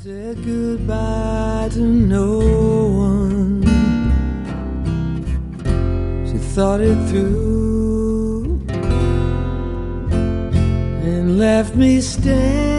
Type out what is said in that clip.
Said goodbye to no one. She thought it through and left me standing